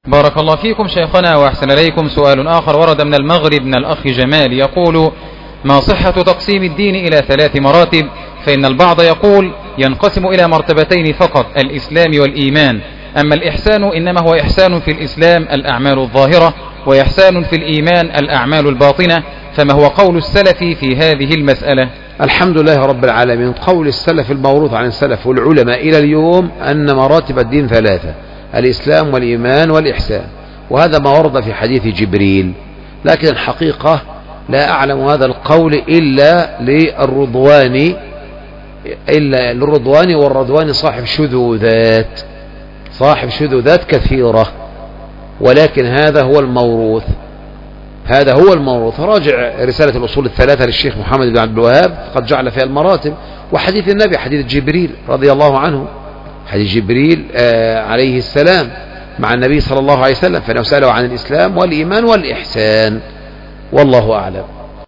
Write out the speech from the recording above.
بارك الله فيكم شيخنا وأحسن إليكم. سؤال آخر ورد من المغرب من الأخ جمال يقول: ما صحة تقسيم الدين إلى 3 مراتب؟ فإن البعض يقول ينقسم إلى مرتبتين فقط، الإسلام والإيمان، أما الإحسان إنما هو إحسان في الإسلام الأعمال الظاهرة، وإحسان في الإيمان الأعمال الباطنة، فما هو قول السلف في هذه المسألة؟ الحمد لله رب العالمين. قول السلف الموروث عن السلف والعلماء إلى اليوم أن مراتب الدين 3: الإسلام والإيمان والإحسان، وهذا ما ورد في حديث جبريل. لكن الحقيقة لا أعلم هذا القول إلا للرضوان، والرضوان صاحب شذوذات كثيرة، ولكن هذا هو الموروث. راجع رسالة الأصول الثلاثة للشيخ محمد بن عبد الوهاب، قد جعل فيها المراتب، وحديث النبي حديث جبريل رضي الله عنه، حديث جبريل عليه السلام مع النبي صلى الله عليه وسلم، فإنه سأله عن الإسلام والإيمان والإحسان، والله أعلم.